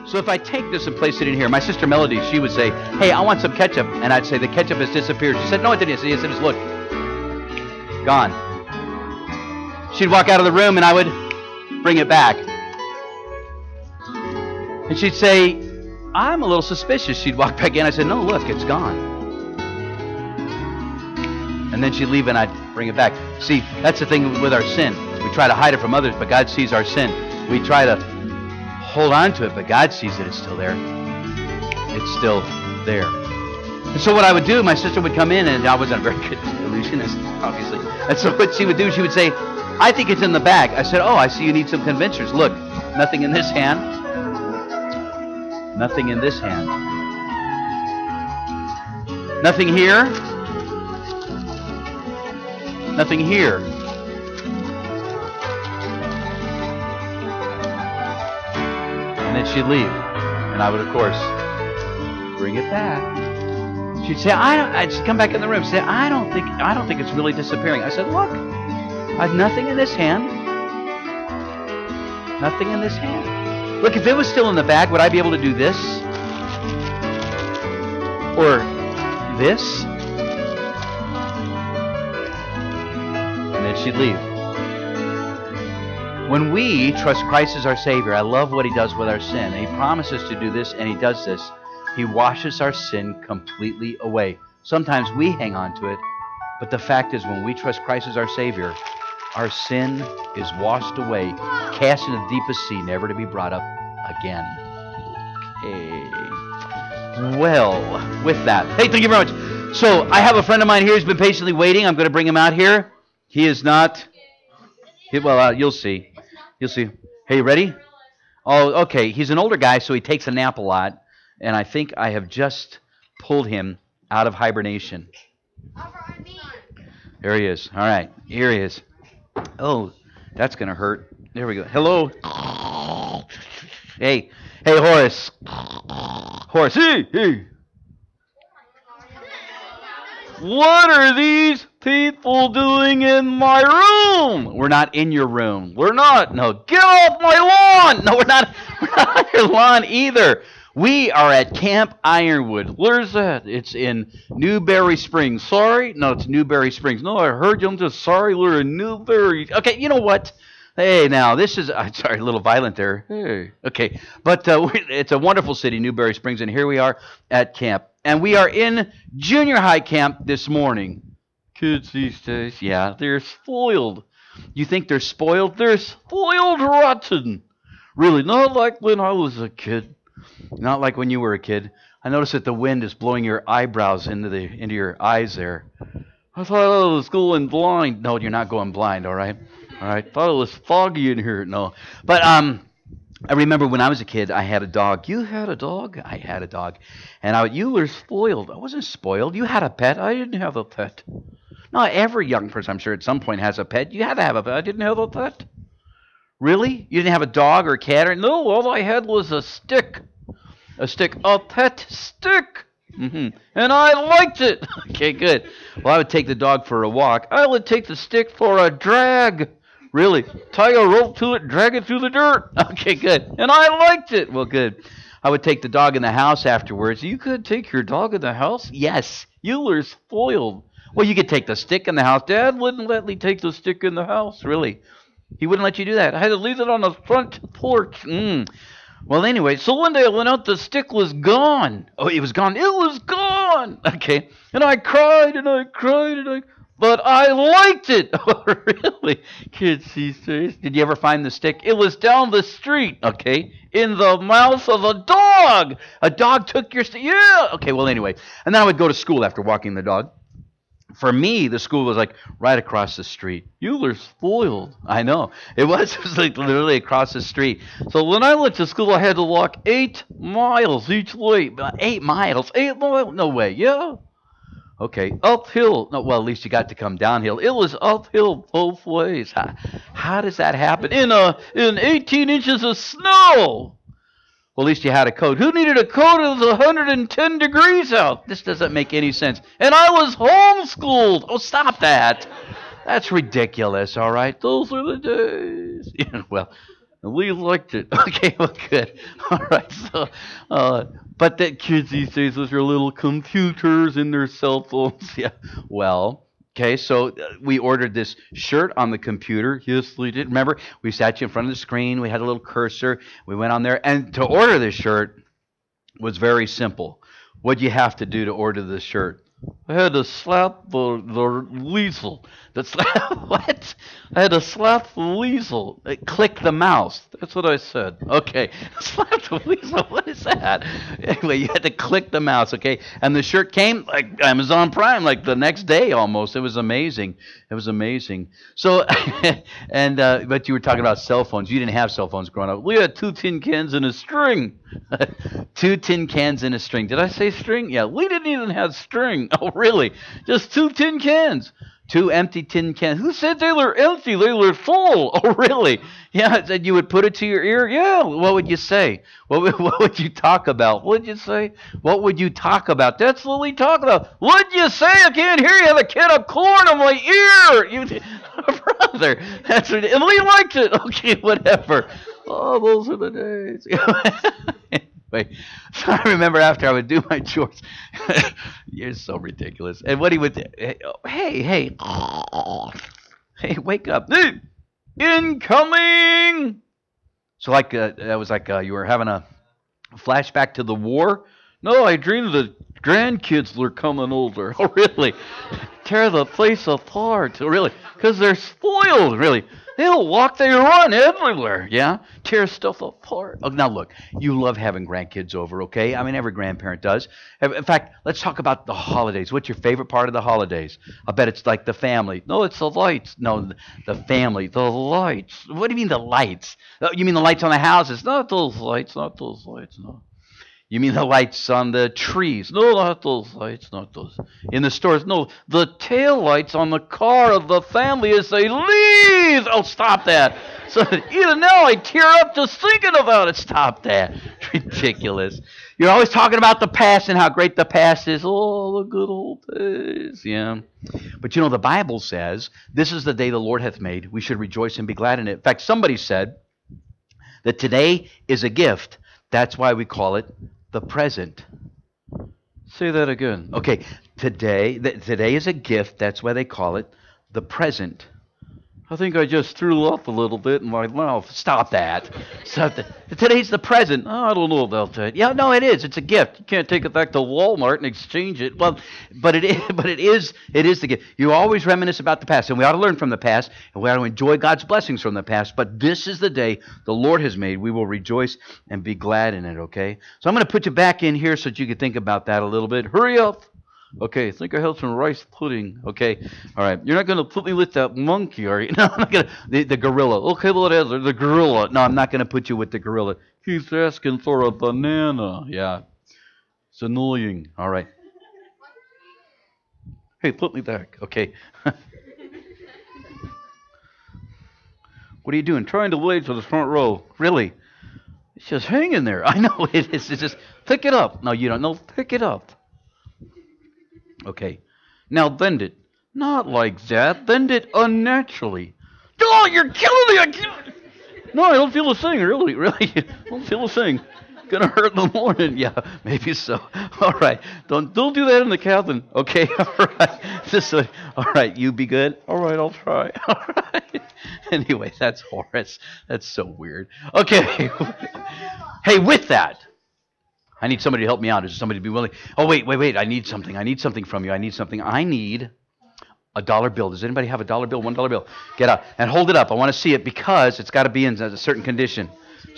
So if I take this and place it in here, my sister Melody, she would say, hey, I want some ketchup. And I'd say, the ketchup has disappeared. She said, no, it didn't. Yes, it is. Look. Gone. She'd walk out of the room and I would bring it back. And she'd say, I'm a little suspicious. She'd walk back in. I said, no, look, it's gone. And then she'd leave and I'd bring it back. See, that's the thing with our sin. We try to hide it from others, but God sees our sin. We try to hold on to it, but God sees it. It's still there. It's still there. And so what I would do, my sister would come in, and I wasn't a very good illusionist, obviously. And so what she would do, she would say, I think it's in the bag. I said, oh, I see you need some convincers. Look, nothing in this hand. Nothing in this hand. Nothing here. Nothing here. And then she'd leave. And I would, of course, bring it back. She'd say, I'd come back in the room and say, I don't think it's really disappearing. I said, look, I have nothing in this hand. Nothing in this hand. Look, if it was still in the bag, would I be able to do this? Or this? And then she'd leave. When we trust Christ as our Savior, I love what He does with our sin. And He promises to do this, and He does this. He washes our sin completely away. Sometimes we hang on to it, but the fact is when we trust Christ as our Savior, our sin is washed away, cast into the deepest sea, never to be brought up again. Hey. Well, with that, hey, thank you very much. So I have a friend of mine here who's been patiently waiting. I'm going to bring him out here. He is not. Well, you'll see. You'll see. Hey, you ready? Oh, okay. He's an older guy, so he takes a nap a lot. And I think I have just pulled him out of hibernation. There he is. All right. Here he is. Oh, that's going to hurt. There we go. Hello. Hey, Horace. Horace, hey. What are these people doing in my room? We're not in your room. We're not. No, get off my lawn. No, we're not on your lawn either. We are at Camp Ironwood. Where's that? It's in Newberry Springs. Sorry? No, it's Newberry Springs. No, I heard you. I'm just sorry. We're in Newberry. Okay, you know what? Hey, now, this is... I'm sorry, a little violent there. Hey. Okay, but it's a wonderful city, Newberry Springs, and here we are at camp. And we are in junior high camp this morning. Kids these days, yeah, they're spoiled. You think they're spoiled? They're spoiled rotten. Really, not like when I was a kid. Not like when you were a kid. I noticed that the wind is blowing your eyebrows into your eyes there. I thought I was going blind. No, you're not going blind, all right? All right. Thought it was foggy in here. No. But I remember when I was a kid, I had a dog. You had a dog? I had a dog. And you were spoiled. I wasn't spoiled. You had a pet. I didn't have a pet. No, every young person, I'm sure, at some point has a pet. You had to have a pet. I didn't have a pet. Really? You didn't have a dog or a cat? No, all I had was a stick. A pet stick. Mm-hmm. And I liked it. Okay, good. Well, I would take the dog for a walk. I would take the stick for a drag. Really? Tie a rope to it, drag it through the dirt. Okay, good. And I liked it. Well, good. I would take the dog in the house afterwards. You could take your dog in the house? Yes. You were spoiled. Well, you could take the stick in the house. Dad wouldn't let me take the stick in the house. Really? He wouldn't let you do that. I had to leave it on the front porch. Well, anyway, so one day I went out, the stick was gone. Oh, it was gone. It was gone. Okay. And I cried, but I liked it. Oh, really? Kids these days. Did you ever find the stick? It was down the street, okay, in the mouth of a dog. A dog took your stick. Yeah. Okay, well, anyway. And then I would go to school after walking the dog. For me, the school was like right across the street. You were spoiled. I know. It was like literally across the street. So when I went to school, I had to walk 8 miles each way. 8 miles? 8 miles? No way. Yeah. Okay. Uphill. No, well, at least you got to come downhill. It was uphill both ways. How does that happen? In 18 inches of snow. Well, at least you had a coat. Who needed a coat? It was 110 degrees out. This doesn't make any sense. And I was homeschooled. Oh, stop that. That's ridiculous, all right? Those are the days. Well, And Lee liked it. Okay, well, good. All right. So, but the kids these days with their little computers and their cell phones. Yeah. Well. Okay, so we ordered this shirt on the computer. Yes, we did. Remember, we sat you in front of the screen. We had a little cursor. We went on there. And to order this shirt was very simple. What'd you have to do to order this shirt? I had to slap the weasel. What? I had to slap the weasel. Click the mouse. That's what I said. Okay. Slap the weasel. What is that? Anyway, you had to click the mouse, okay? And the shirt came like Amazon Prime, like the next day almost. It was amazing. It was amazing. So, and but you were talking about cell phones. You didn't have cell phones growing up. We had 2 tin cans and a string. 2 tin cans and a string. Did I say string? Yeah, we didn't even have string. Oh, really? Just 2 tin cans. 2 empty tin cans. Who said they were empty? They were full. Oh, really? Yeah, said you would put it to your ear? Yeah. What would you say? What would you talk about? What would you say? What would you talk about? That's what we talk about. What'd you say? I can't hear you. I have a can of corn on my ear. Brother, that's what, and Lee liked it. Okay, whatever. Oh, those are the days. Anyway, so I remember after I would do my chores. You're so ridiculous. And what he would do, hey, wake up. Incoming! So like, that was like you were having a flashback to the war. No, I dreamed the grandkids were coming over. Oh, really? Tear the place apart. Oh, really? Because they're spoiled, really. They'll walk, they run everywhere, yeah? Tear stuff apart. Oh, now look, you love having grandkids over, okay? I mean, every grandparent does. In fact, let's talk about the holidays. What's your favorite part of the holidays? I bet it's like the family. No, it's the lights. No, the family. The lights. What do you mean the lights? You mean the lights on the houses? Not those lights, not those lights, no. You mean the lights on the trees? No, not those lights, not those. In the stores? No, the tail lights on the car of the family as they leave. Oh, stop that. So even now I tear up just thinking about it. Stop that. It's ridiculous. You're always talking about the past and how great the past is. Oh, the good old days. Yeah. But you know, the Bible says, this is the day the Lord hath made. We should rejoice and be glad in it. In fact, somebody said that today is a gift. That's why we call it the present. Say that again. Okay, today is a gift. That's why they call it the present. I think I just threw up a little bit in my mouth. Stop that. Today's the present. Oh, I don't know about that. Yeah, no, it is. It's a gift. You can't take it back to Walmart and exchange it. Well, but it is the gift. You always reminisce about the past, and we ought to learn from the past, and we ought to enjoy God's blessings from the past. But this is the day the Lord has made. We will rejoice and be glad in it, okay? So I'm going to put you back in here so that you can think about that a little bit. Hurry up. Okay, I think I had some rice pudding. Okay, all right. You're not going to put me with that monkey, are you? No, I'm not going to. The gorilla. Okay, well, it is. The gorilla. No, I'm not going to put you with the gorilla. He's asking for a banana. Yeah. It's annoying. All right. Hey, put me back. Okay. What are you doing? Trying to wait for the front row. Really? It's just hanging there. I know it is. It's just pick it up. No, you don't. No, pick it up. Okay, now bend it. Not like that. Bend it unnaturally. Oh, you're killing me! No, I don't feel a thing. Really. I don't feel a thing. Gonna hurt in the morning. Yeah, maybe so. All right, don't do that in the cabin. Okay, all right. All right, you be good. All right, I'll try. All right. Anyway, that's Horace. That's so weird. Okay. Hey, with that. I need somebody to help me out. Is there somebody to be willing? Oh, wait. I need something. I need something from you. I need a dollar bill. Does anybody have a dollar bill? $1 bill. Get up and hold it up. I want to see it because it's got to be in a certain condition.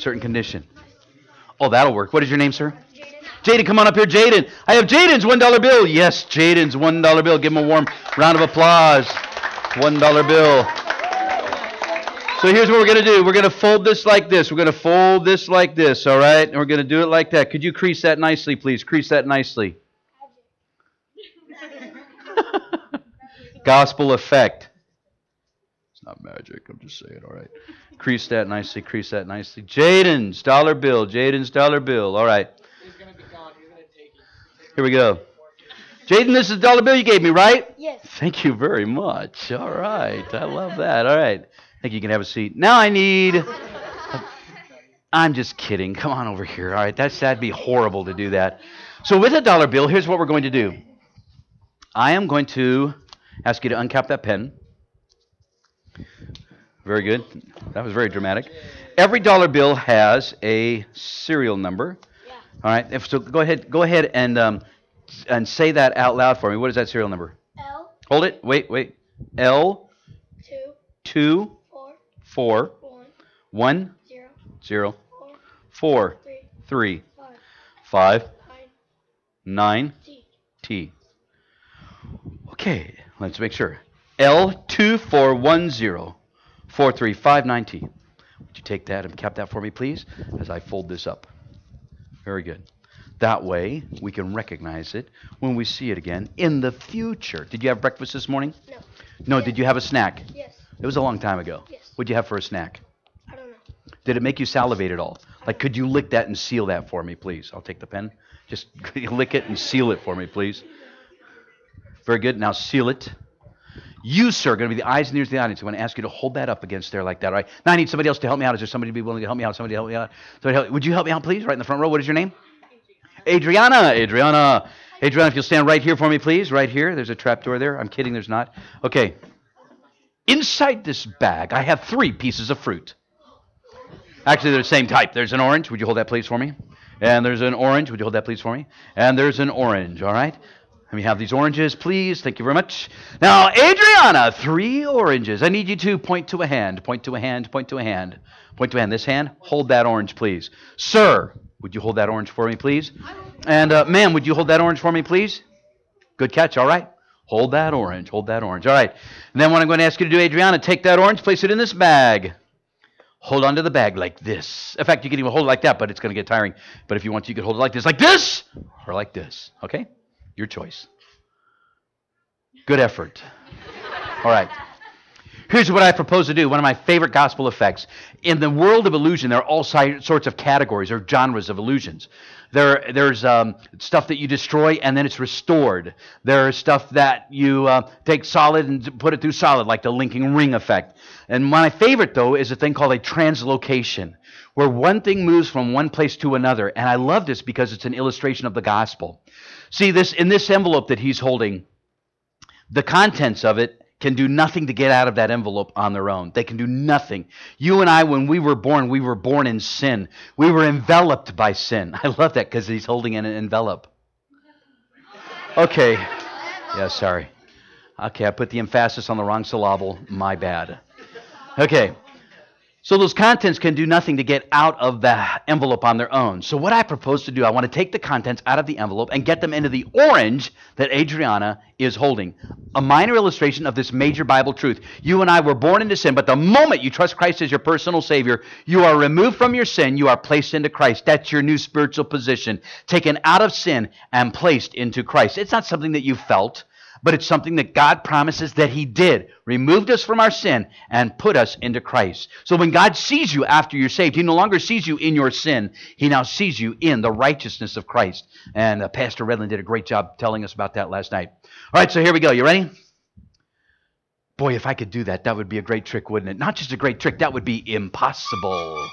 Oh, that'll work. What is your name, sir? Jaden, come on up here. Jaden. I have Jaden's $1 bill. Yes, Jaden's $1 bill. Give him a warm round of applause. $1 bill. So here's what we're going to do. We're going to fold this like this. We're going to fold this like this, all right? And we're going to do it like that. Could you crease that nicely, please? Crease that nicely. Gospel effect. It's not magic. I'm just saying, all right? Crease that nicely. Jaden's dollar bill. All right. He's going to be gone. You're going to take it. Here we go. Jaden, this is the dollar bill you gave me, right? Yes. Thank you very much. All right. I love that. All right. I think you can have a seat. Now I need I'm just kidding. Come on over here. All right, that'd be horrible to do that. So with a dollar bill, here's what we're going to do. I am going to ask you to uncap that pen. Very good. That was very dramatic. Every dollar bill has a serial number. Yeah. All right. So go ahead and say that out loud for me. What is that serial number? L Hold it. Wait. L 2 2 4 4 1 1 0 0 4 4 3 3 5 5 9 9 T. T. Okay, let's make sure. L24104359T. Would you take that and cap that for me, please, as I fold this up? Very good. That way, we can recognize it when we see it again in the future. Did you have breakfast this morning? No. No, Yes. did you have a snack? Yes. It was a long time ago. Yes. What'd you have for a snack? I don't know. Did it make you salivate at all? Like, could you lick that and seal that for me, please? I'll take the pen. Just lick it and seal it for me, please. Very good. Now seal it. You, sir, are going to be the eyes and ears of the audience. I'm going to ask you to hold that up against there like that, all right? Now I need somebody else to help me out. Is there somebody to be willing to help me out? Somebody to help me out? Would you help me out, please? Right in the front row. What is your name? Adriana. Adriana, if you'll stand right here for me, please. Right here. There's a trap door there. I'm kidding. There's not. Okay. Inside this bag, I have 3 pieces of fruit. Actually, they're the same type. There's an orange. Would you hold that, please, for me? And there's an orange. Would you hold that, please, for me? And there's an orange, all right? Let me have these oranges, please. Thank you very much. Now, Adriana, 3 oranges. I need you to point to a hand. Point to a hand. Point to a hand. Point to a hand. This hand, hold that orange, please. Sir, would you hold that orange for me, please? And ma'am, would you hold that orange for me, please? Good catch, all right? Hold that orange. Hold that orange. All right. And then what I'm going to ask you to do, Adriana, take that orange, place it in this bag. Hold onto the bag like this. In fact, you can even hold it like that, but it's going to get tiring. But if you want to, you can hold it like this, or like this. Okay? Your choice. Good effort. All right. Here's what I propose to do. One of my favorite gospel effects. In the world of illusion, there are all sorts of categories or genres of illusions. There's stuff that you destroy and then it's restored. There's stuff that you take solid and put it through solid, like the linking ring effect. And my favorite, though, is a thing called a translocation, where one thing moves from one place to another. And I love this because it's an illustration of the gospel. See, in this envelope that he's holding, the contents of it can do nothing to get out of that envelope on their own. They can do nothing. You and I, when we were born in sin. We were enveloped by sin. I love that because he's holding an envelope. Okay. Yeah, sorry. Okay, I put the emphasis on the wrong syllable. My bad. Okay. So those contents can do nothing to get out of the envelope on their own. So what I propose to do, I want to take the contents out of the envelope and get them into the orange that Adriana is holding. A minor illustration of this major Bible truth. You and I were born into sin, but the moment you trust Christ as your personal Savior, you are removed from your sin, you are placed into Christ. That's your new spiritual position. Taken out of sin and placed into Christ. It's not something that you felt, but it's something that God promises that He did. Removed us from our sin and put us into Christ. So when God sees you after you're saved, He no longer sees you in your sin. He now sees you in the righteousness of Christ. And Pastor Redland did a great job telling us about that last night. All right, so here we go. You ready? Boy, if I could do that, that would be a great trick, wouldn't it? Not just a great trick, that would be impossible.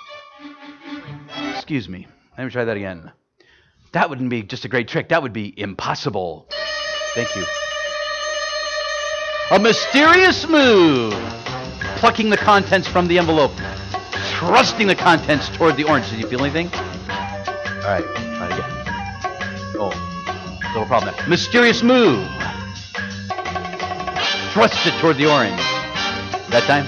Excuse me. Let me try that again. That wouldn't be just a great trick. That would be impossible. Thank you. A mysterious move. Plucking the contents from the envelope. Thrusting the contents toward the orange. Did you feel anything? All right. Try it again. Oh, little problem there. Mysterious move. Thrust it toward the orange. That time?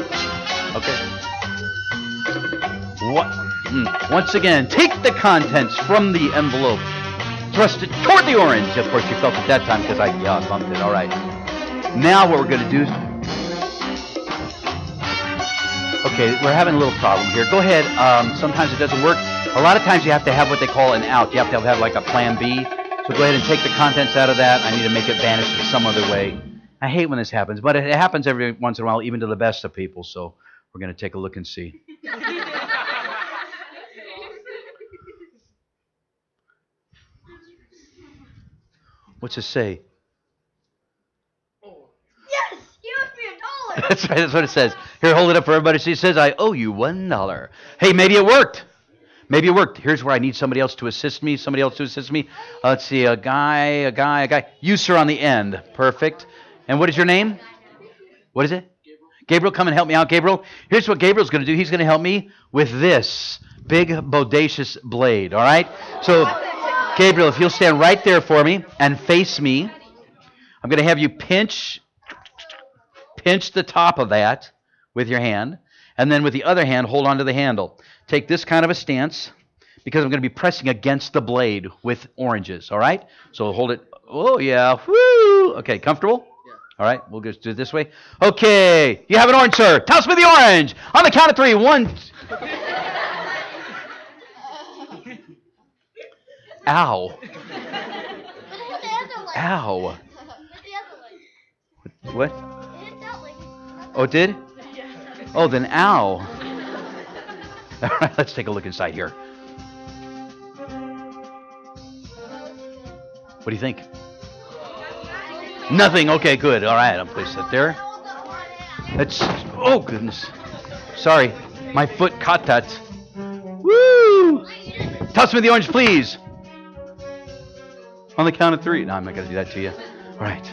Okay. What? Once again, take the contents from the envelope. Thrust it toward the orange. Of course, you felt it that time because I bumped it. All right. Now what we're going to do... Okay, we're having a little problem here. Go ahead. Sometimes it doesn't work. A lot of times you have to have what they call an out. You have to have like a plan B. So go ahead and take the contents out of that. I need to make it vanish in some other way. I hate when this happens, but it happens every once in a while, even to the best of people. So we're going to take a look and see. What's it say? Yes! You owe me $1! That's right, that's what it says. Here, hold it up for everybody. It says, I owe you $1. Hey, maybe it worked. Maybe it worked. Here's where I need somebody else to assist me. Let's see, a guy. You, sir, on the end. Perfect. And what is your name? What is it? Gabriel, come and help me out, Gabriel. Here's what Gabriel's going to do. He's going to help me with this big, bodacious blade, all right? So, Gabriel, if you'll stand right there for me and face me, I'm going to have you pinch the top of that with your hand, and then with the other hand, hold on to the handle. Take this kind of a stance, because I'm going to be pressing against the blade with oranges, all right? So hold it. Oh, yeah. Woo! Okay, comfortable? Yeah. All right, we'll just do it this way. Okay, you have an orange, sir. Toss me the orange. On the count of 3. 1. Ow. But it's the other leg. Ow. It's the other leg. What? It hit that leg. Oh, it did? Oh, then ow. All right, let's take a look inside here. What do you think? Nothing. Okay, good. All right, I'll place that there. That's, oh, goodness. Sorry, my foot caught that. Woo! Toss me the orange, please. On the count of 3. No, I'm not going to do that to you. All right.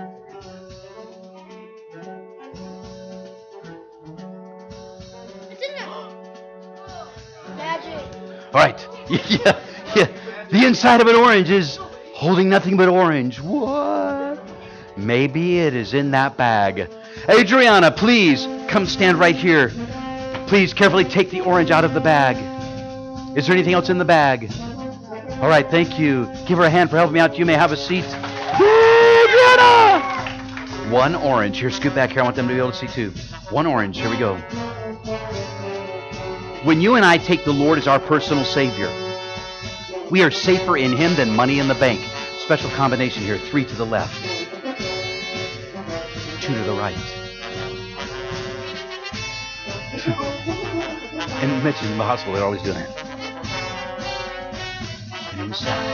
It's in there. Magic. All right. Yeah. The inside of an orange is holding nothing but orange. What? Maybe it is in that bag. Adriana, please come stand right here. Please carefully take the orange out of the bag. Is there anything else in the bag? All right, thank you. Give her a hand for helping me out. You may have a seat. Adriana! 1 orange. Here, scoot back here. I want them to be able to see too. 1 orange. Here we go. When you and I take the Lord as our personal Savior, we are safer in Him than money in the bank. Special combination here. 3 to the left. 2 to the right. And mention in the hospital, they're always doing that. And inside.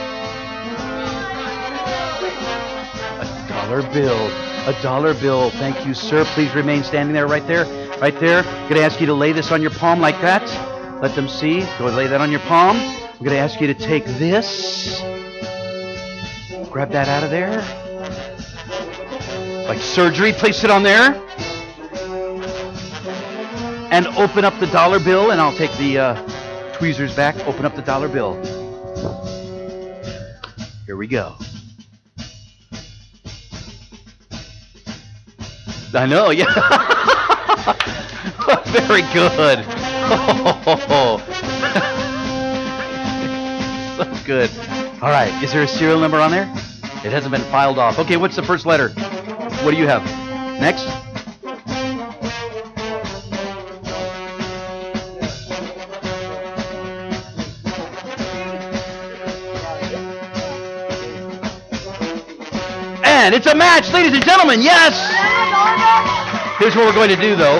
$1 bill. $1 bill. Thank you, sir. Please remain standing there, right there. Right there. I'm going to ask you to lay this on your palm like that. Let them see. Go lay that on your palm. I'm going to ask you to take this. Grab that out of there. Like surgery, place it on there. And open up the $1 bill, and I'll take the tweezers back. Open up the $1 bill. Here we go. I know, yeah. Very good. Oh. So good. All right, is there a serial number on there? It hasn't been filed off. Okay, what's the first letter? What do you have? Next. And it's a match, ladies and gentlemen. Yes! Here's what we're going to do, though.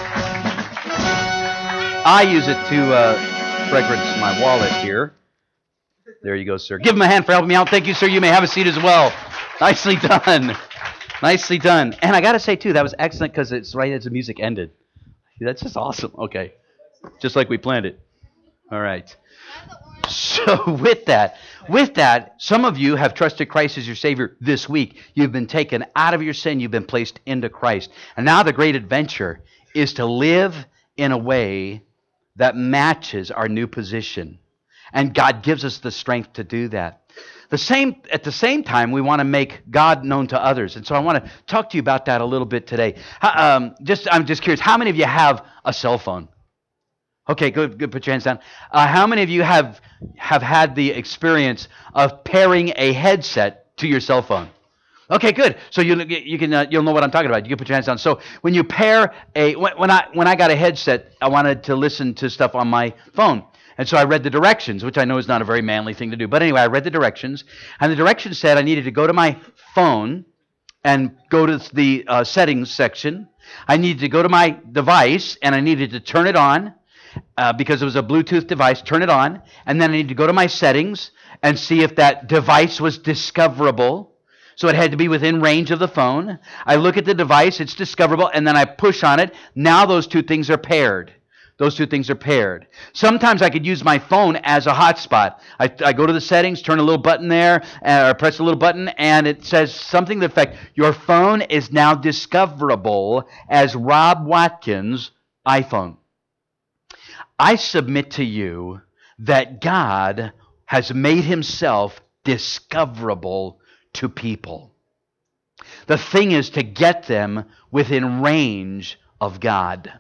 I use it to fragrance my wallet here. There you go, sir. Give him a hand for helping me out. Thank you, sir. You may have a seat as well. Nicely done. Nicely done. And I got to say, too, that was excellent because it's right as the music ended. That's just awesome. Okay. Just like we planned it. All right. So with that, some of you have trusted Christ as your Savior this week. You've been taken out of your sin. You've been placed into Christ. And now the great adventure is to live in a way that matches our new position. And God gives us the strength to do that. At the same time, we want to make God known to others. And so I want to talk to you about that a little bit today. I'm just curious, how many of you have a cell phone? Okay, good. Put your hands down. How many of you have had the experience of pairing a headset to your cell phone? Okay, good. So you'll know what I'm talking about. You can put your hands down. So when you pair when I got a headset, I wanted to listen to stuff on my phone. And so I read the directions, which I know is not a very manly thing to do. But anyway, I read the directions, and the directions said I needed to go to my phone and go to the settings section. I needed to go to my device, and I needed to turn it on because it was a Bluetooth device, turn it on. And then I needed to go to my settings and see if that device was discoverable. So it had to be within range of the phone. I look at the device, it's discoverable, and then I push on it. Now those two things are paired. Those two things are paired. Sometimes I could use my phone as a hotspot. I go to the settings, turn a little button there, or press a little button, and it says something to the effect, your phone is now discoverable as Rob Watkins' iPhone. I submit to you that God has made himself discoverable to people. The thing is to get them within range of God.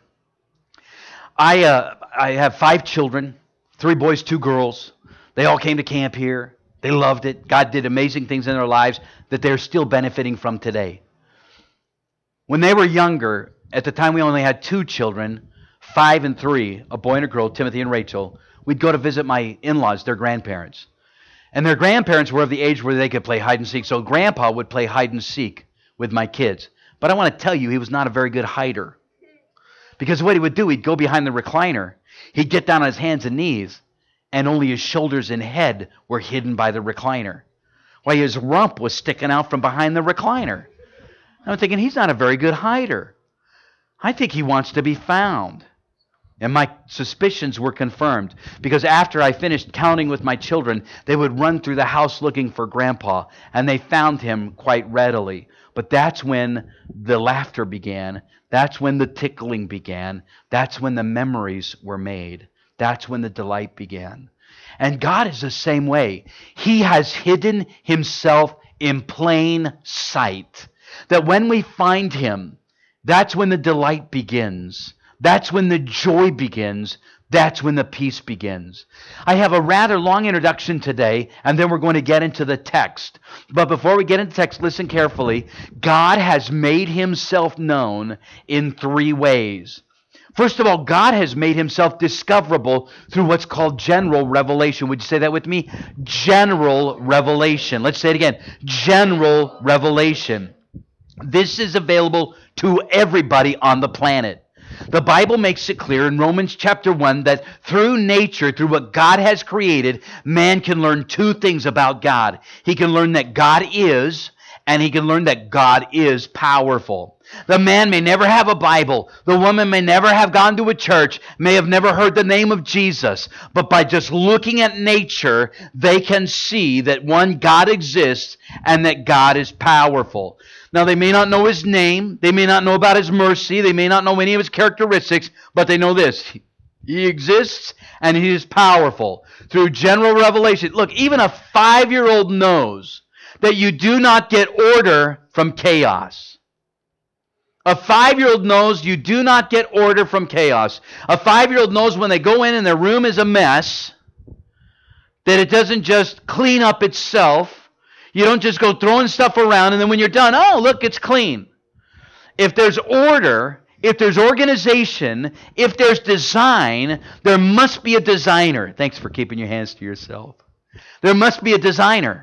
I have 5 children, 3 boys, 2 girls. They all came to camp here. They loved it. God did amazing things in their lives that they're still benefiting from today. When they were younger, at the time we only had 2 children, 5 and 3, a boy and a girl, Timothy and Rachel. We'd go to visit my in-laws, their grandparents. And their grandparents were of the age where they could play hide and seek. So Grandpa would play hide and seek with my kids. But I want to tell you, he was not a very good hider. Because what he would do, he'd go behind the recliner. He'd get down on his hands and knees, and only his shoulders and head were hidden by the recliner, while his rump was sticking out from behind the recliner. I'm thinking, he's not a very good hider. I think he wants to be found. And my suspicions were confirmed, because after I finished counting with my children, they would run through the house looking for Grandpa, and they found him quite readily. But that's when the laughter began. That's when the tickling began. That's when the memories were made. That's when the delight began. And God is the same way. He has hidden himself in plain sight. That when we find him, that's when the delight begins. That's when the joy begins. That's when the peace begins. I have a rather long introduction today, and then we're going to get into the text. But before we get into the text, listen carefully. God has made himself known in 3 ways. First of all, God has made himself discoverable through what's called general revelation. Would you say that with me? General revelation. Let's say it again. General revelation. This is available to everybody on the planet. The Bible makes it clear in Romans chapter 1 that through nature, through what God has created, man can learn 2 things about God. He can learn that God is, and he can learn that God is powerful. The man may never have a Bible. The woman may never have gone to a church, may have never heard the name of Jesus. But by just looking at nature, they can see that one, God exists, and that God is powerful. Now, they may not know his name. They may not know about his mercy. They may not know any of his characteristics, but they know this. He exists, and he is powerful. Through general revelation. Look, even a 5-year-old knows that you do not get order from chaos. A 5-year-old knows you do not get order from chaos. A 5-year-old knows when they go in and their room is a mess, that it doesn't just clean up itself. You don't just go throwing stuff around and then when you're done, oh, look, it's clean. If there's order, if there's organization, if there's design, there must be a designer. Thanks for keeping your hands to yourself. There must be a designer.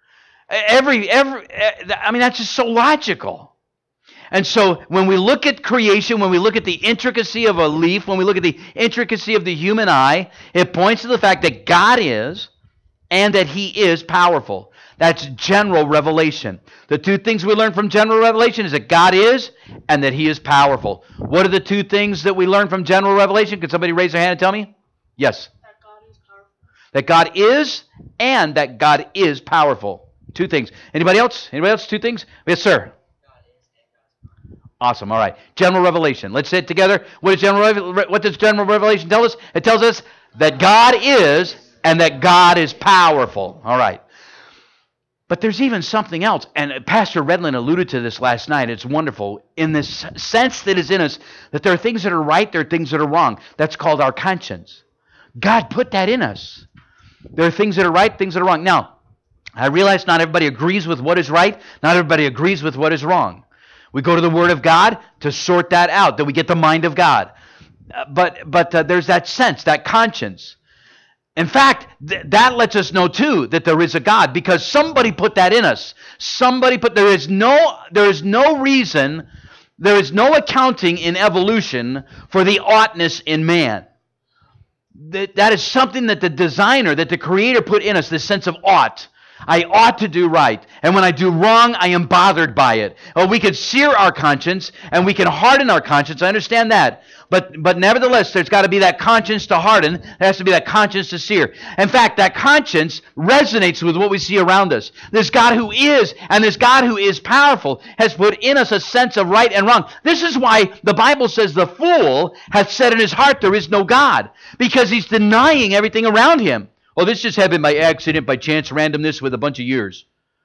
That's just so logical. And so when we look at creation, when we look at the intricacy of a leaf, when we look at the intricacy of the human eye, it points to the fact that God is and that he is powerful. That's general revelation. The 2 things we learn from general revelation is that God is and that he is powerful. What are the 2 things that we learn from general revelation? Could somebody raise their hand and tell me? Yes. That God is powerful. That God is and that God is powerful. 2 things. Anybody else? Anybody else? 2 things? Yes, sir. Awesome. All right. General revelation. Let's say it together. What does general revelation tell us? It tells us that God is and that God is powerful. All right. But there's even something else. And Pastor Redlin alluded to this last night. It's wonderful. In this sense that is in us, that there are things that are right, there are things that are wrong. That's called our conscience. God put that in us. There are things that are right, things that are wrong. Now, I realize not everybody agrees with what is right. Not everybody agrees with what is wrong. We go to the Word of God to sort that out, that we get the mind of God. But there's that sense, that conscience. In fact, that lets us know too that there is a God, because somebody put that in us. There is no reason, there is no accounting in evolution for the oughtness in man. That is something that the designer, that the Creator put in us, this sense of ought. I ought to do right. And when I do wrong, I am bothered by it. Oh, we could sear our conscience and we can harden our conscience. I understand that. But nevertheless, there's got to be that conscience to harden. There has to be that conscience to sear. In fact, that conscience resonates with what we see around us. This God who is, and this God who is powerful, has put in us a sense of right and wrong. This is why the Bible says the fool hath said in his heart there is no God. Because he's denying everything around him. Oh, this just happened by accident, by chance, randomness with a bunch of years.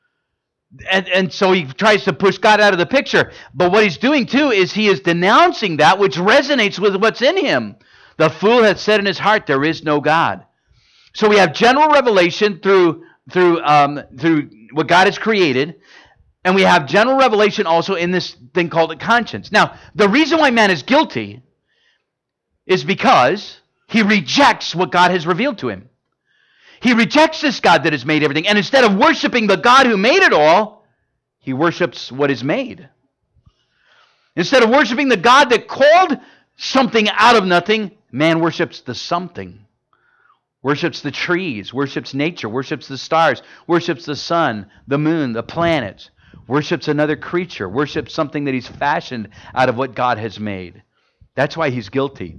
And so he tries to push God out of the picture. But what he's doing too is he is denouncing that which resonates with what's in him. The fool hath said in his heart, there is no God. So we have general revelation through what God has created. And we have general revelation also in this thing called a conscience. Now, the reason why man is guilty is because he rejects what God has revealed to him. He rejects this God that has made everything. And instead of worshiping the God who made it all, he worships what is made. Instead of worshiping the God that called something out of nothing, man worships the something. Worships the trees, worships nature, worships the stars, worships the sun, the moon, the planets. Worships another creature, worships something that he's fashioned out of what God has made. That's why he's guilty.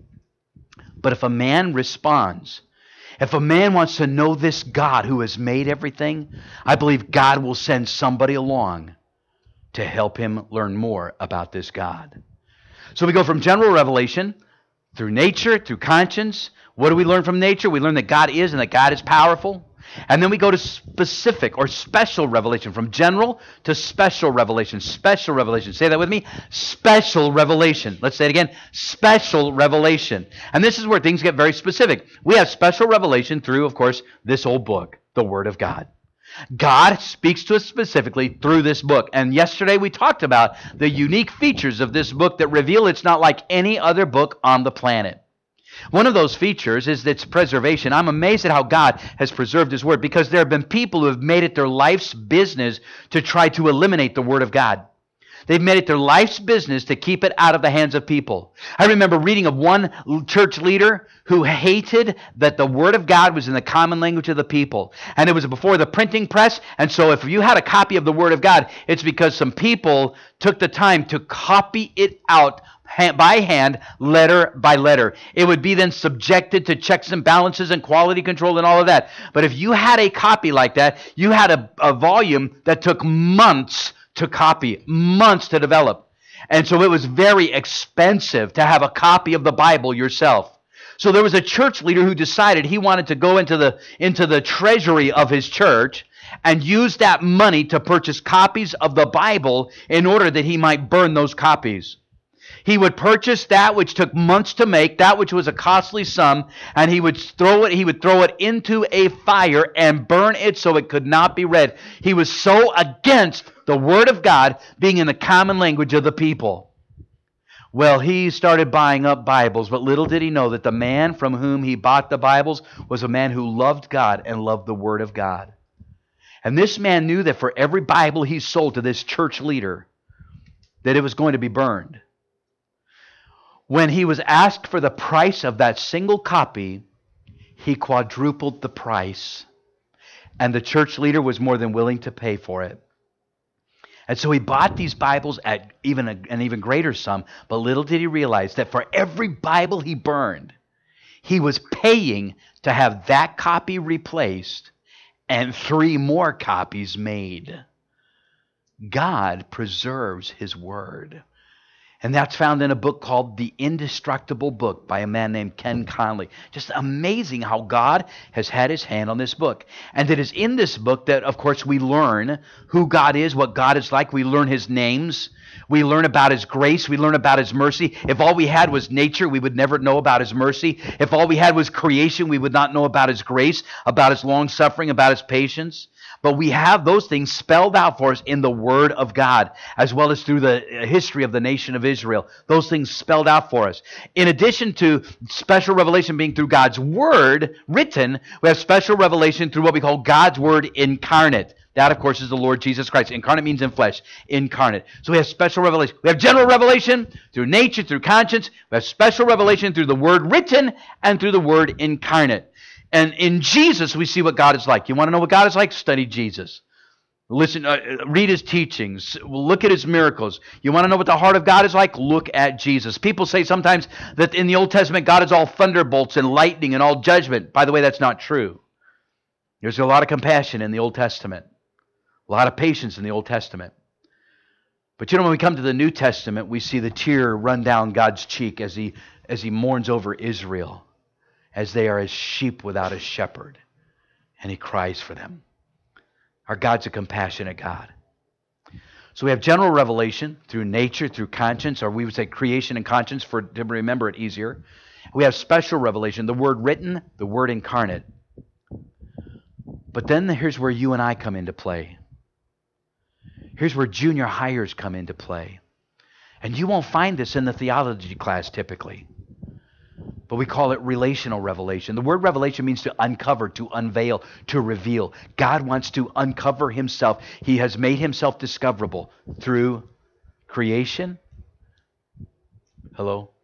But if a man responds, if a man wants to know this God who has made everything, I believe God will send somebody along to help him learn more about this God. So we go from general revelation through nature, through conscience. What do we learn from nature? We learn that God is and that God is powerful. And then we go to specific or special revelation, from general to special revelation. Special revelation. Say that with me. Special revelation. Let's say it again. Special revelation. And this is where things get very specific. We have special revelation through, of course, this old book, the Word of God. God speaks to us specifically through this book. And yesterday we talked about the unique features of this book that reveal it's not like any other book on the planet. One of those features is its preservation. I'm amazed at how God has preserved His Word, because there have been people who have made it their life's business to try to eliminate the Word of God. They've made it their life's business to keep it out of the hands of people. I remember reading of one church leader who hated that the Word of God was in the common language of the people. And it was before the printing press, and so if you had a copy of the Word of God, it's because some people took the time to copy it out by hand, letter by letter. It would be then subjected to checks and balances and quality control and all of that. But if you had a copy like that, you had a volume that took months to copy, months to develop. And so it was very expensive to have a copy of the Bible yourself. So there was a church leader who decided he wanted to go into the treasury of his church and use that money to purchase copies of the Bible in order that he might burn those copies. He would purchase that which took months to make, that which was a costly sum, and he would throw it into a fire and burn it so it could not be read. He was so against the Word of God being in the common language of the people. Well, he started buying up Bibles, but little did he know that the man from whom he bought the Bibles was a man who loved God and loved the Word of God. And this man knew that for every Bible he sold to this church leader, that it was going to be burned. When he was asked for the price of that single copy, he quadrupled the price. And the church leader was more than willing to pay for it. And so he bought these Bibles at an even greater sum, but little did he realize that for every Bible he burned, he was paying to have that copy replaced and 3 more copies made. God preserves His Word. And that's found in a book called The Indestructible Book by a man named Ken Conley. Just amazing how God has had His hand on this book. And it is in this book that, of course, we learn who God is, what God is like. We learn His names. We learn about His grace. We learn about His mercy. If all we had was nature, we would never know about His mercy. If all we had was creation, we would not know about His grace, about His long-suffering, about His patience. But we have those things spelled out for us in the Word of God, as well as through the history of the nation of Israel. Those things spelled out for us. In addition to special revelation being through God's Word written, we have special revelation through what we call God's Word incarnate. That, of course, is the Lord Jesus Christ. Incarnate means in flesh. Incarnate. So we have special revelation. We have general revelation through nature, through conscience. We have special revelation through the Word written and through the Word incarnate. And in Jesus, we see what God is like. You want to know what God is like? Study Jesus. Listen, read his teachings. Look at his miracles. You want to know what the heart of God is like? Look at Jesus. People say sometimes that in the Old Testament, God is all thunderbolts and lightning and all judgment. By the way, that's not true. There's a lot of compassion in the Old Testament. A lot of patience in the Old Testament. But you know, when we come to the New Testament, we see the tear run down God's cheek as he mourns over Israel, as they are as sheep without a shepherd. And he cries for them. Our God's a compassionate God. So we have general revelation through nature, through conscience, or we would say creation and conscience to remember it easier. We have special revelation, the word written, the word incarnate. But then here's where you and I come into play. Here's where junior hires come into play. And you won't find this in the theology class typically. But we call it relational revelation. The word revelation means to uncover, to unveil, to reveal. God wants to uncover himself. He has made himself discoverable through creation. Hello?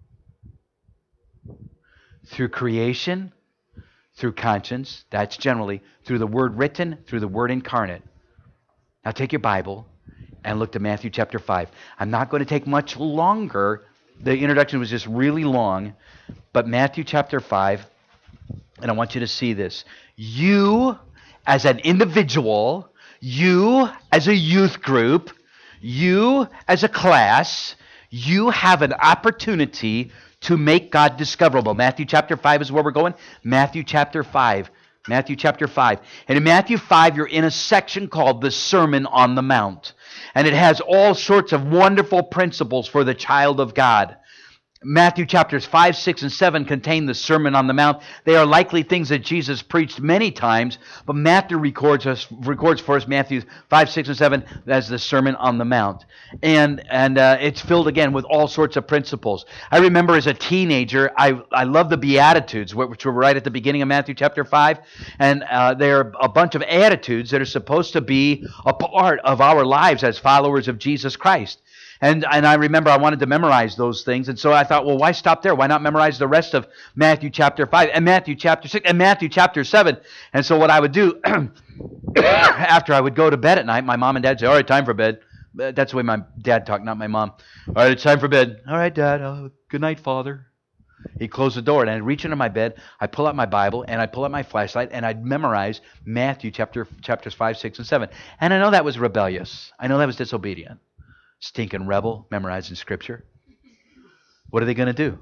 Through creation, through conscience, that's generally, through the word written, through the word incarnate. Now take your Bible and look to Matthew chapter 5. I'm not going to take much longer. The introduction was just really long. But Matthew chapter 5, and I want you to see this. You as an individual, you as a youth group, you as a class, you have an opportunity to make God discoverable. Matthew chapter 5 is where we're going. Matthew chapter 5. Matthew chapter 5. And in Matthew 5, you're in a section called the Sermon on the Mount. And it has all sorts of wonderful principles for the child of God. Matthew chapters 5, 6, and 7 contain the Sermon on the Mount. They are likely things that Jesus preached many times, but Matthew records for us Matthew 5, 6, and 7 as the Sermon on the Mount. And it's filled again with all sorts of principles. I remember as a teenager, I loved the Beatitudes, which were right at the beginning of Matthew chapter 5. And they're a bunch of attitudes that are supposed to be a part of our lives as followers of Jesus Christ. And I remember I wanted to memorize those things. And so I thought, well, why stop there? Why not memorize the rest of Matthew chapter 5 and Matthew chapter 6 and Matthew chapter 7? And so what I would do, after I would go to bed at night, my mom and dad would say, all right, time for bed. That's the way my dad talked, not my mom. All right, it's time for bed. All right, Dad. Good night, Father. He'd close the door, and I'd reach into my bed, I'd pull out my Bible, and I'd pull out my flashlight, and I'd memorize Matthew chapters 5, 6, and 7. And I know that was rebellious. I know that was disobedient. Stinking rebel, memorizing Scripture. What are they going to do?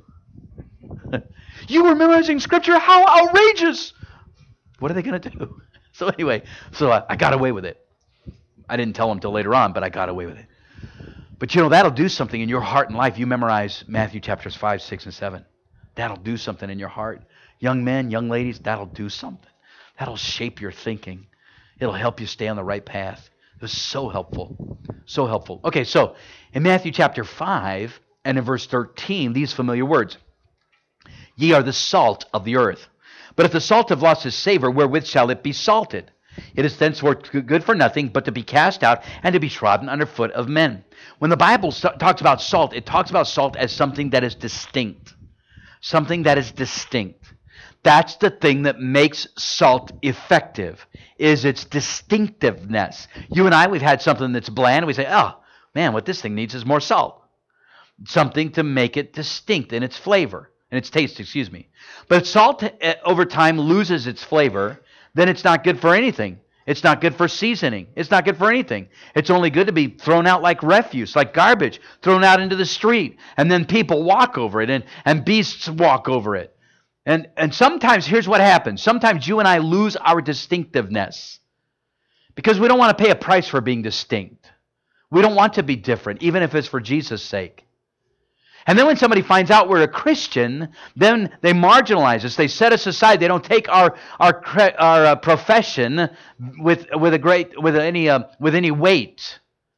You were memorizing Scripture? How outrageous! What are they going to do? So anyway, I got away with it. I didn't tell them till later on, but I got away with it. But you know, that'll do something in your heart and life. You memorize Matthew chapters 5, 6, and 7. That'll do something in your heart. Young men, young ladies, that'll do something. That'll shape your thinking. It'll help you stay on the right path. It was so helpful. So helpful. Okay, so in Matthew chapter 5 and in verse 13, these familiar words. Ye are the salt of the earth. But if the salt have lost his savor, wherewith shall it be salted? It is thenceforth good for nothing, but to be cast out and to be trodden under foot of men. When the Bible talks about salt, it talks about salt as something that is distinct. Something that is distinct. That's the thing that makes salt effective, is its distinctiveness. You and I, we've had something that's bland. We say, oh, man, what this thing needs is more salt. Something to make it distinct in its flavor, in its taste, But if salt over time loses its flavor, then it's not good for anything. It's not good for seasoning. It's not good for anything. It's only good to be thrown out like refuse, like garbage, thrown out into the street. And then people walk over it, and beasts walk over it. And sometimes, here's what happens. Sometimes you and I lose our distinctiveness because we don't want to pay a price for being distinct. We don't want to be different, even if it's for Jesus' sake. And then when somebody finds out we're a Christian, then they marginalize us. They set us aside. They don't take our profession with any weight.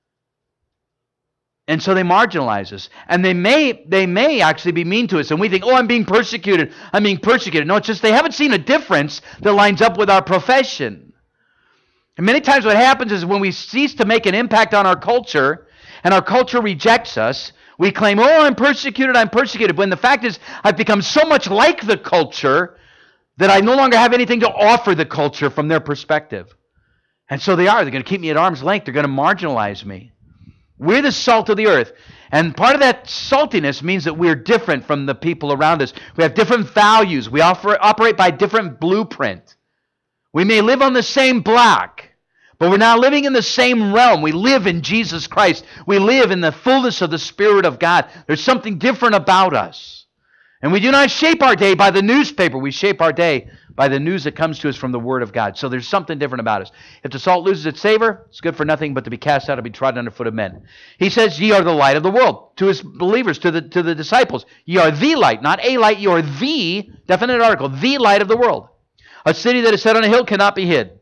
And so they marginalize us. And they may actually be mean to us. And we think, oh, I'm being persecuted. I'm being persecuted. No, it's just they haven't seen a difference that lines up with our profession. And many times what happens is when we cease to make an impact on our culture, and our culture rejects us, we claim, oh, I'm persecuted. When the fact is, I've become so much like the culture that I no longer have anything to offer the culture from their perspective. And so they're going to keep me at arm's length. They're going to marginalize me. We're the salt of the earth. And part of that saltiness means that we're different from the people around us. We have different values. We operate by a different blueprint. We may live on the same block, but we're not living in the same realm. We live in Jesus Christ. We live in the fullness of the Spirit of God. There's something different about us. And we do not shape our day by the newspaper. We shape our day by the news that comes to us from the Word of God. So there's something different about us. If the salt loses its savor, it's good for nothing but to be cast out and be trodden under foot of men. He says, ye are the light of the world. To his believers, to the disciples, ye are the light, not a light. You are the, definite article, the light of the world. A city that is set on a hill cannot be hid.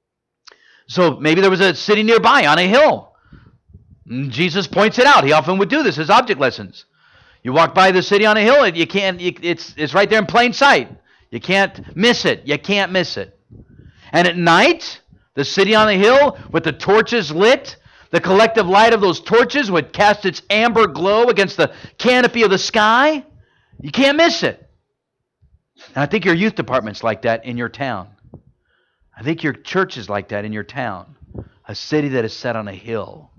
So maybe there was a city nearby on a hill. And Jesus points it out. He often would do this as object lessons. You walk by the city on a hill, you can't. It's right there in plain sight. You can't miss it. You can't miss it. And at night, the city on the hill with the torches lit, the collective light of those torches would cast its amber glow against the canopy of the sky. You can't miss it. And I think your youth department's like that in your town. I think your church is like that in your town. A city that is set on a hill.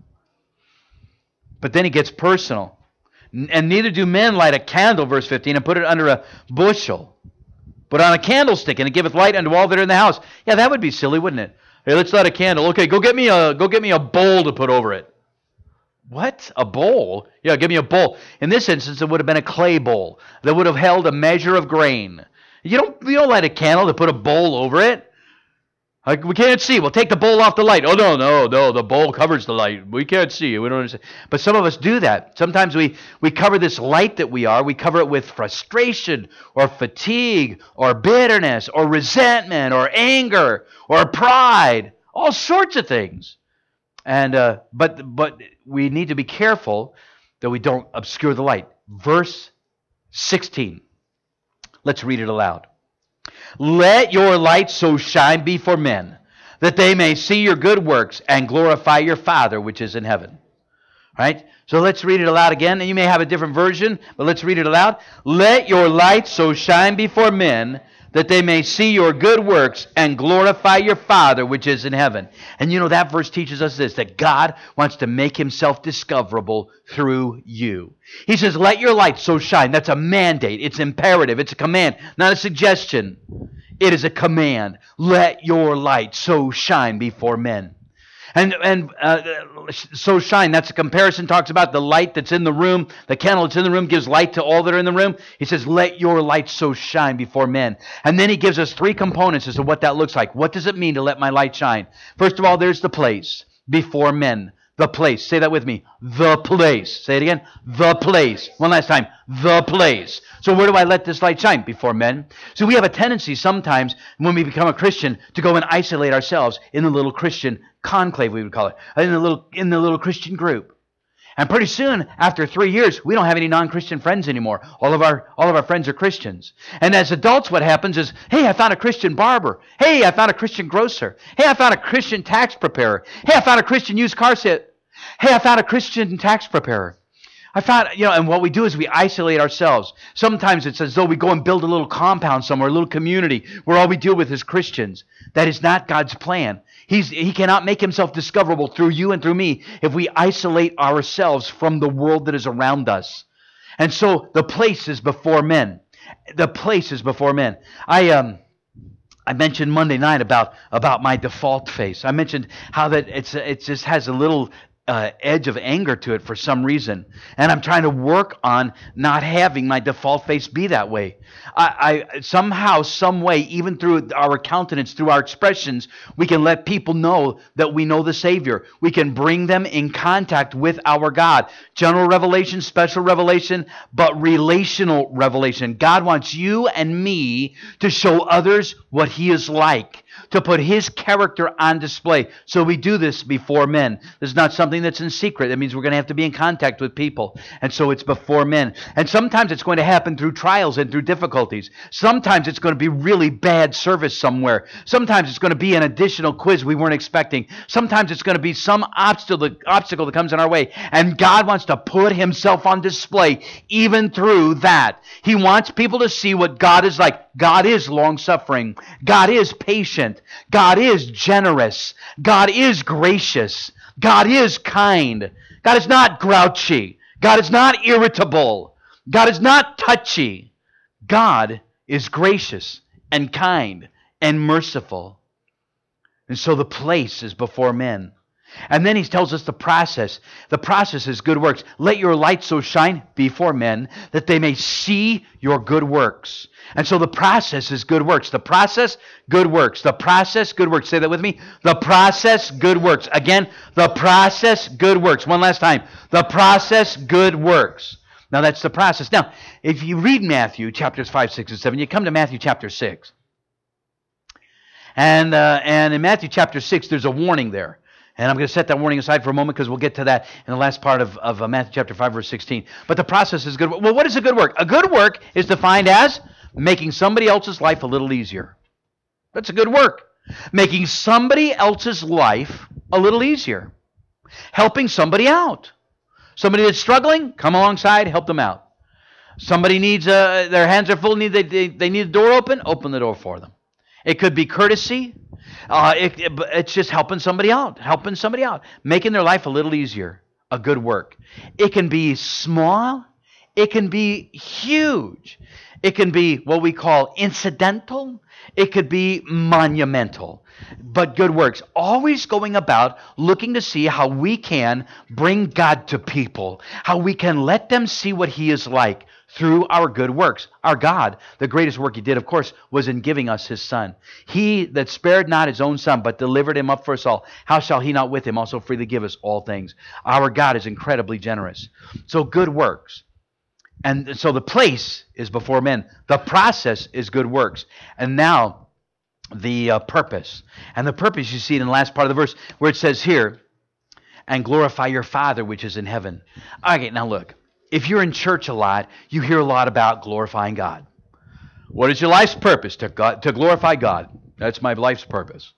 But then he gets personal. And neither do men light a candle, verse 15, and put it under a bushel, but on a candlestick, and it giveth light unto all that are in the house. Yeah, that would be silly, wouldn't it? Hey, let's light a candle. Okay, go get me a bowl to put over it. What? A bowl? Yeah, give me a bowl. In this instance, it would have been a clay bowl that would have held a measure of grain. You don't light a candle to put a bowl over it. Like, we can't see. We'll take the bowl off the light. Oh, no. The bowl covers the light. We can't see. We don't understand. But some of us do that. Sometimes we cover this light that we are. We cover it with frustration or fatigue or bitterness or resentment or anger or pride. All sorts of things. And but we need to be careful that we don't obscure the light. Verse 16. Let's read it aloud. Let your light so shine before men, that they may see your good works and glorify your Father which is in heaven. All right? So let's read it aloud again. And you may have a different version, but let's read it aloud. Let your light so shine before men, that they may see your good works and glorify your Father which is in heaven. And you know, that verse teaches us this, that God wants to make himself discoverable through you. He says, let your light so shine. That's a mandate. It's imperative. It's a command, not a suggestion. It is a command. Let your light so shine before men. And so shine, that's a comparison, talks about the light that's in the room. The candle that's in the room gives light to all that are in the room. He says, let your light so shine before men. And then he gives us three components as to what that looks like. What does it mean to let my light shine? First of all, there's the place, before men. The place. Say that with me. The place. Say it again. The place. One last time. The place. So where do I let this light shine? Before men. So we have a tendency sometimes when we become a Christian to go and isolate ourselves in the little Christian conclave, we would call it, in the little Christian group. And pretty soon, after 3 years, we don't have any non-Christian friends anymore. All of our friends are Christians. And as adults, what happens is, hey, I found a Christian barber. Hey, I found a Christian grocer. Hey, I found a Christian tax preparer. Hey, I found a Christian used car set. Hey, I found a Christian tax preparer. I found, and what we do is we isolate ourselves. Sometimes it's as though we go and build a little compound somewhere, a little community, where all we deal with is Christians. That is not God's plan. He cannot make himself discoverable through you and through me if we isolate ourselves from the world that is around us. And so the place is before men. The place is before men. I mentioned Monday night about my default face. I mentioned how that it just has a little edge of anger to it for some reason. And I'm trying to work on not having my default face be that way. I somehow, some way, even through our countenance, through our expressions, we can let people know that we know the Savior. We can bring them in contact with our God. General revelation, special revelation, but relational revelation. God wants you and me to show others what He is like, to put His character on display. So we do this before men. This is not something something that's in secret. That means we're going to have to be in contact with people. And so it's before men. And sometimes it's going to happen through trials and through difficulties. Sometimes it's going to be really bad service somewhere. Sometimes it's going to be an additional quiz we weren't expecting. Sometimes it's going to be some obstacle that comes in our way. And God wants to put himself on display even through that. He wants people to see what God is like. God is long-suffering. God is patient. God is generous. God is gracious. God is kind. God is not grouchy. God is not irritable. God is not touchy. God is gracious and kind and merciful. And so the place is before men. And then he tells us the process. The process is good works. Let your light so shine before men that they may see your good works. And so the process is good works. The process, good works. The process, good works. Say that with me. The process, good works. Again, the process, good works. One last time. The process, good works. Now that's the process. Now, if you read Matthew chapters 5, 6, and 7, you come to Matthew chapter 6. And in Matthew chapter 6, there's a warning there. And I'm going to set that warning aside for a moment because we'll get to that in the last part of Matthew chapter 5, verse 16. But the process is good. Well, what is a good work? A good work is defined as making somebody else's life a little easier. That's a good work. Making somebody else's life a little easier. Helping somebody out. Somebody that's struggling, come alongside, help them out. Somebody needs, their hands are full, they need a door open the door for them. It could be courtesy. It's just helping somebody out, making their life a little easier, a good work. It can be small. It can be huge. It can be what we call incidental. It could be monumental. But good works, always going about looking to see how we can bring God to people, how we can let them see what he is like through our good works. Our God, the greatest work he did, of course, was in giving us his Son. He that spared not his own Son, but delivered him up for us all, how shall he not with him also freely give us all things? Our God is incredibly generous. So good works. And so the place is before men. The process is good works. And now the purpose. And the purpose you see it in the last part of the verse where it says here, and glorify your Father which is in heaven. Okay, now look. If you're in church a lot, you hear a lot about glorifying God. What is your life's purpose? To glorify God. That's my life's purpose.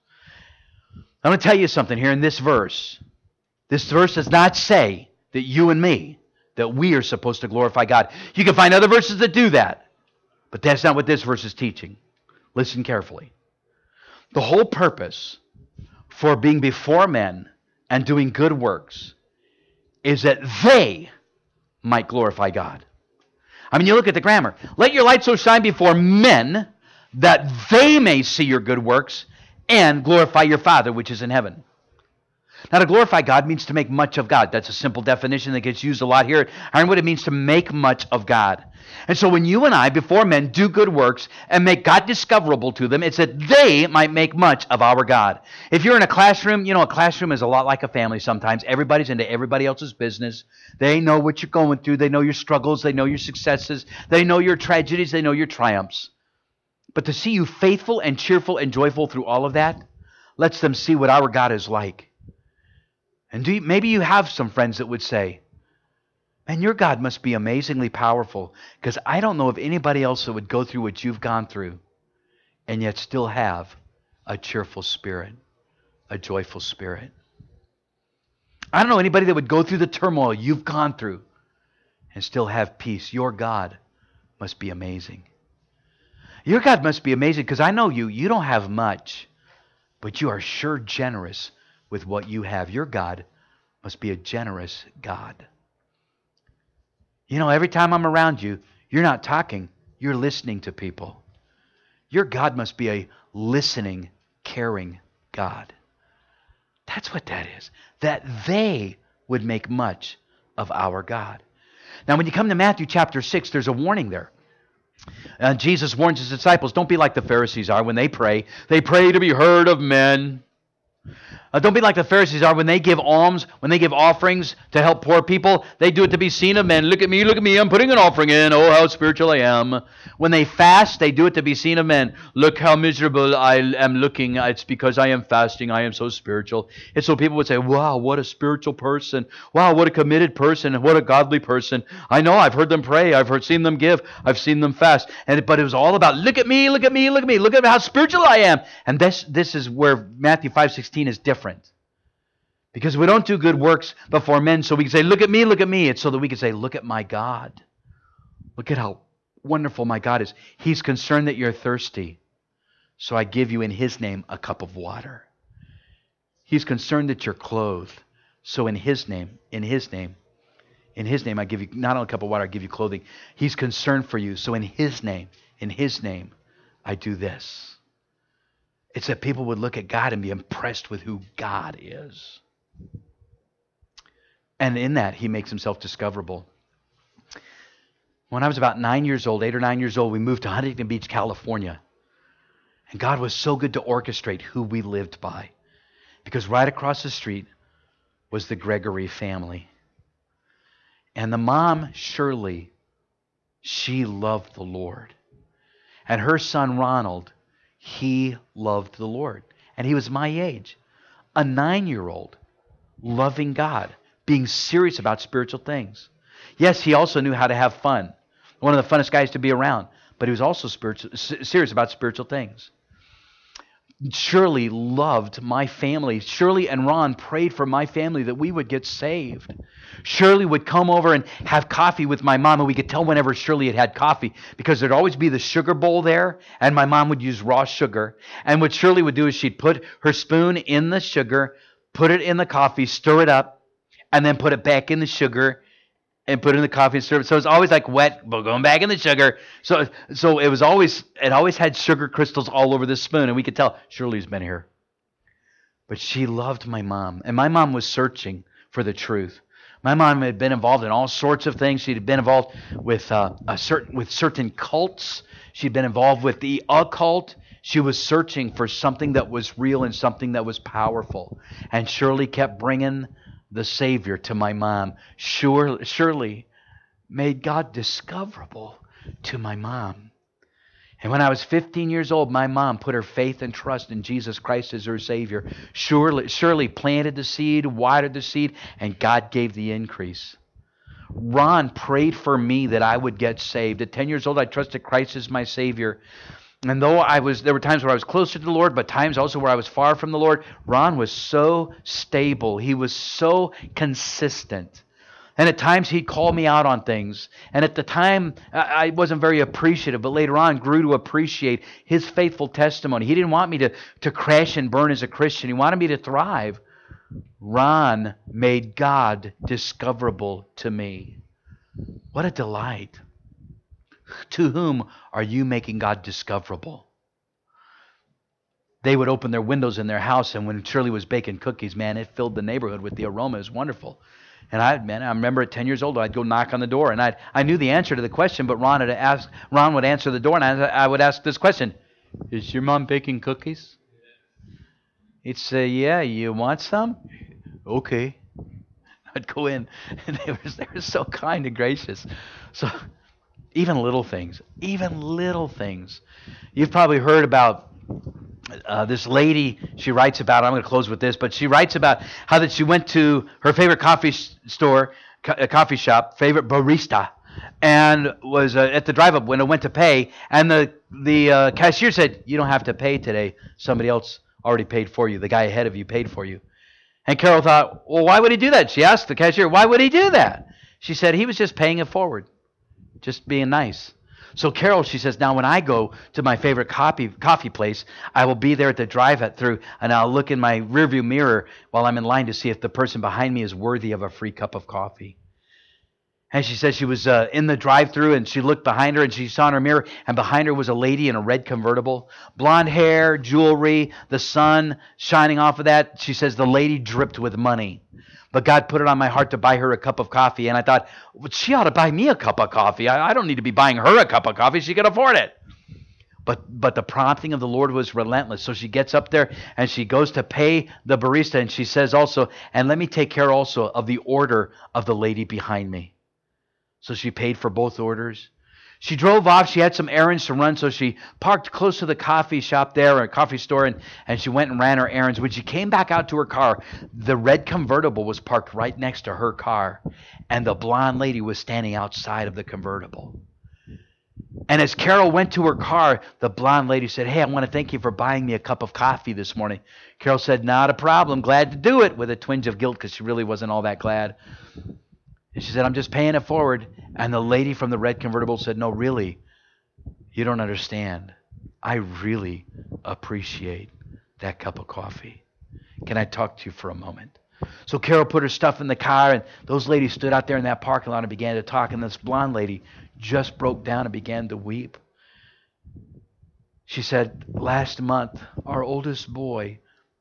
I'm going to tell you something here in this verse. This verse does not say that you and me, that we are supposed to glorify God. You can find other verses that do that. But that's not what this verse is teaching. Listen carefully. The whole purpose for being before men and doing good works is that they might glorify God. I mean, you look at the grammar. Let your light so shine before men that they may see your good works and glorify your Father which is in heaven. Now, to glorify God means to make much of God. That's a simple definition that gets used a lot here. And what it means to make much of God. And so when you and I, before men, do good works and make God discoverable to them, it's that they might make much of our God. If you're in a classroom, a classroom is a lot like a family sometimes. Everybody's into everybody else's business. They know what you're going through. They know your struggles. They know your successes. They know your tragedies. They know your triumphs. But to see you faithful and cheerful and joyful through all of that lets them see what our God is like. And maybe you have some friends that would say, man, your God must be amazingly powerful, because I don't know of anybody else that would go through what you've gone through and yet still have a cheerful spirit, a joyful spirit. I don't know anybody that would go through the turmoil you've gone through and still have peace. Your God must be amazing. Your God must be amazing, because I know you don't have much, but you are sure generous with what you have. Your God must be a generous God. Every time I'm around you, you're not talking, you're listening to people. Your God must be a listening, caring God. That's what that is. That they would make much of our God. Now, when you come to Matthew chapter 6, there's a warning there. Jesus warns his disciples, don't be like the Pharisees are when they pray. They pray to be heard of men. Don't be like the Pharisees are when they give alms, when they give offerings to help poor people. They do it to be seen of men. Look at me, I'm putting an offering in. Oh, how spiritual I am. When they fast, they do it to be seen of men. Look how miserable I am looking. It's because I am fasting. I am so spiritual. And so people would say, wow, what a spiritual person. Wow, what a committed person. What a godly person. I know, I've heard them pray. I've seen them give. I've seen them fast. But it was all about, look at me. Look at how spiritual I am. And this is where Matthew 5:16 is different. Because we don't do good works before men so we can say, look at me. It's so that we can say, look at my God. Look at how wonderful my God is. He's concerned that you're thirsty. So I give you in His name a cup of water. He's concerned that you're clothed. So in His name, I give you not only a cup of water, I give you clothing. He's concerned for you. So in His name, I do this. It's that people would look at God and be impressed with who God is. And in that, He makes Himself discoverable. When I was about 8 or 9 years old, we moved to Huntington Beach, California. And God was so good to orchestrate who we lived by. Because right across the street was the Gregory family. And the mom, Shirley, she loved the Lord. And her son, Ronald, he loved the Lord. And he was my age. A 9-year-old loving God, being serious about spiritual things. Yes, he also knew how to have fun. One of the funnest guys to be around. But he was also serious about spiritual things. Shirley loved my family. Shirley and Ron prayed for my family that we would get saved. Shirley would come over and have coffee with my mom, and we could tell whenever Shirley had coffee because there'd always be the sugar bowl there, and my mom would use raw sugar. And what Shirley would do is she'd put her spoon in the sugar, put it in the coffee, stir it up, and then put it back in the sugar and put it in the coffee and serve it. So it's always like wet, but going back in the sugar. So it always had sugar crystals all over the spoon, and we could tell Shirley's been here. But she loved my mom, and my mom was searching for the truth. My mom had been involved in all sorts of things. She'd been involved with certain cults. She'd been involved with the occult. She was searching for something that was real and something that was powerful. And Shirley kept bringing the Savior to my mom. Shirley made God discoverable to my mom. And when I was 15 years old, my mom put her faith and trust in Jesus Christ as her Savior. Shirley planted the seed, watered the seed, and God gave the increase. Ron prayed for me that I would get saved. At 10 years old, I trusted Christ as my Savior. And though there were times where I was closer to the Lord, but times also where I was far from the Lord, Ron was so stable. He was so consistent. And at times he'd call me out on things. And at the time, I wasn't very appreciative, but later on grew to appreciate his faithful testimony. He didn't want me to crash and burn as a Christian. He wanted me to thrive. Ron made God discoverable to me. What a delight. To whom are you making God discoverable? They would open their windows in their house, and when Shirley was baking cookies, man, it filled the neighborhood with the aroma. It was wonderful. And I remember at 10 years old, I'd go knock on the door, and I knew the answer to the question, but Ron would answer the door, and I would ask this question: is your mom baking cookies? He'd say, yeah, you want some? Okay. I'd go in, and they were so kind and gracious. So even little things. You've probably heard about this lady. She writes about, I'm going to close with this, but she writes about how that she went to her favorite coffee shop, favorite barista, and was at the drive-up window, went to pay, and the cashier said, you don't have to pay today. Somebody else already paid for you. The guy ahead of you paid for you. And Carol thought, well, why would he do that? She asked the cashier, why would he do that? She said, he was just paying it forward. Just being nice. So Carol, she says, now when I go to my favorite coffee place, I will be there at the drive-thru, and I'll look in my rearview mirror while I'm in line to see if the person behind me is worthy of a free cup of coffee. And she says she was in the drive-thru, and she looked behind her, and she saw in her mirror, and behind her was a lady in a red convertible. Blonde hair, jewelry, the sun shining off of that. She says the lady dripped with money. But God put it on my heart to buy her a cup of coffee. And I thought, well, she ought to buy me a cup of coffee. I don't need to be buying her a cup of coffee. She can afford it. But the prompting of the Lord was relentless. So she gets up there and she goes to pay the barista, and she says also, and let me take care also of the order of the lady behind me. So she paid for both orders. She drove off. She had some errands to run, so she parked close to the coffee shop there, or a coffee store, and she went and ran her errands. When she came back out to her car, the red convertible was parked right next to her car, and the blonde lady was standing outside of the convertible. And as Carol went to her car, the blonde lady said, "Hey, I want to thank you for buying me a cup of coffee this morning." Carol said, "Not a problem. Glad to do it," with a twinge of guilt because she really wasn't all that glad. And she said, "I'm just paying it forward." And the lady from the red convertible said, "No, really, you don't understand. I really appreciate that cup of coffee. Can I talk to you for a moment?" So Carol put her stuff in the car, and those ladies stood out there in that parking lot and began to talk. And this blonde lady just broke down and began to weep. She said, "Last month, our oldest boy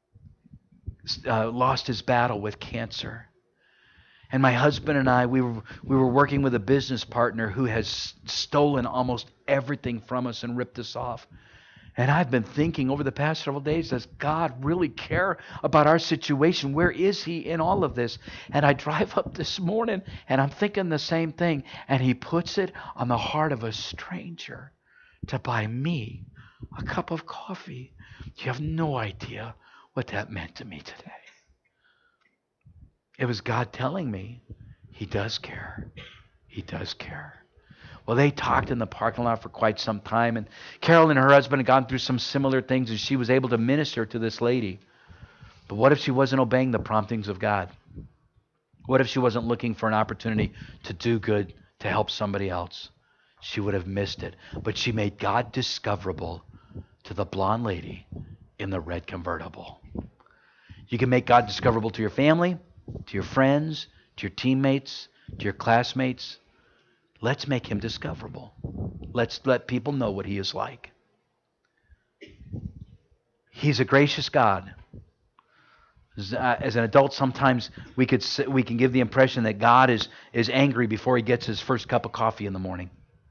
lost his battle with cancer. And my husband and I, we were working with a business partner who has stolen almost everything from us and ripped us off. And I've been thinking over the past several days, does God really care about our situation? Where is He in all of this?" And I drive up this morning and I'm thinking the same thing. And He puts it on the heart of a stranger to buy me a cup of coffee. You have no idea what that meant to me today. It was God telling me He does care. He does care. Well, they talked in the parking lot for quite some time, and Carol and her husband had gone through some similar things, and she was able to minister to this lady. But what if she wasn't obeying the promptings of God? What if she wasn't looking for an opportunity to do good, to help somebody else? She would have missed it. But she made God discoverable to the blonde lady in the red convertible. You can make God discoverable to your family, to your friends, to your teammates, to your classmates. Let's make Him discoverable. Let's let people know what He is like. He's a gracious God. As an adult, sometimes we can give the impression that God is angry before He gets His first cup of coffee in the morning.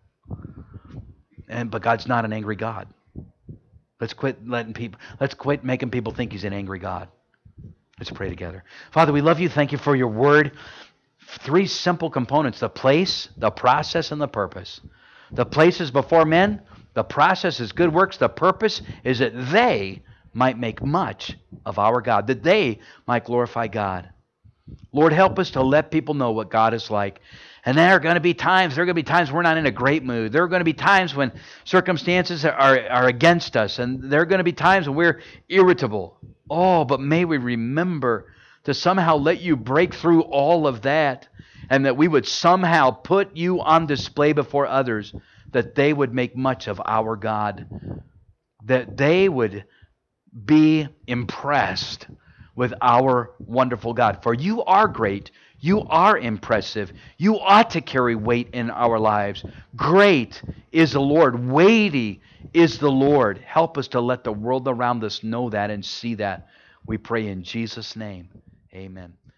But God's not an angry God. Let's quit making people think He's an angry God. Let's pray together. Father, we love You. Thank You for Your word. 3 simple components: the place, the process, and the purpose. The place is before men. The process is good works. The purpose is that they might make much of our God, that they might glorify God. Lord, help us to let people know what God is like. And there are going to be times we're not in a great mood. There are going to be times when circumstances are against us. And there are going to be times when we're irritable. Oh, but may we remember to somehow let You break through all of that, and that we would somehow put You on display before others, that they would make much of our God, that they would be impressed with our wonderful God. For You are great. You are impressive. You ought to carry weight in our lives. Great is the Lord. Weighty is the Lord. Help us to let the world around us know that and see that. We pray in Jesus' name. Amen.